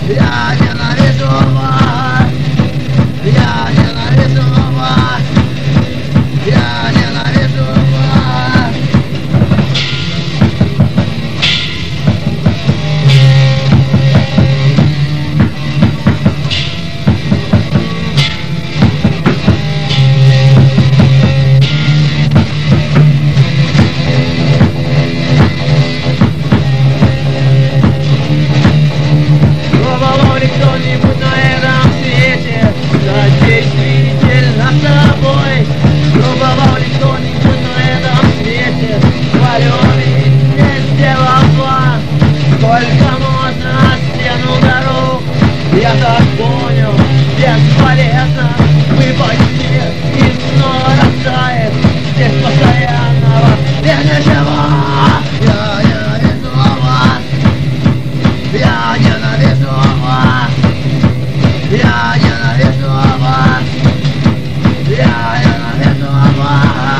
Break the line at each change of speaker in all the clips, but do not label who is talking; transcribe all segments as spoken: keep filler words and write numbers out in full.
Я ненавижу вас, я ненавижу вас, я ненавижу вас. Пробовал ли кто-нибудь на этом свете за действительно собой? Пробовал ли кто-нибудь на этом свете хваленый не сделал план? Сколько можно стену дорог? Я так понял, бесполезно выпасть в свет и снова растает здесь постоянного без ничего. Я ненавижу вас, я ненавижу вас, я ненавижу вас, я ненавижу вас.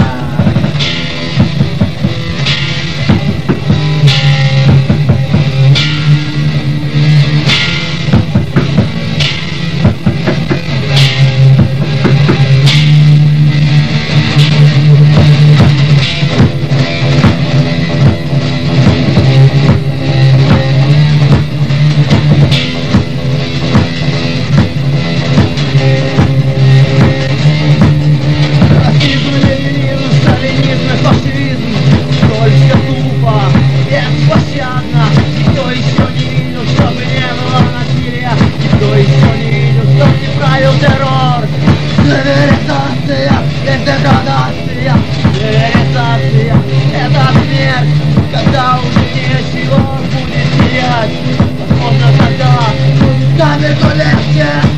Фашизм, столь все тупо, беспощадно. Никто еще не видел, чтобы не было насилия. Никто еще не видел, чтоб не правил террор. Цивилизация, деградация, цивилизация — это смерть, когда уже нечего будет терять. Возможно, тогда будет капельку легче.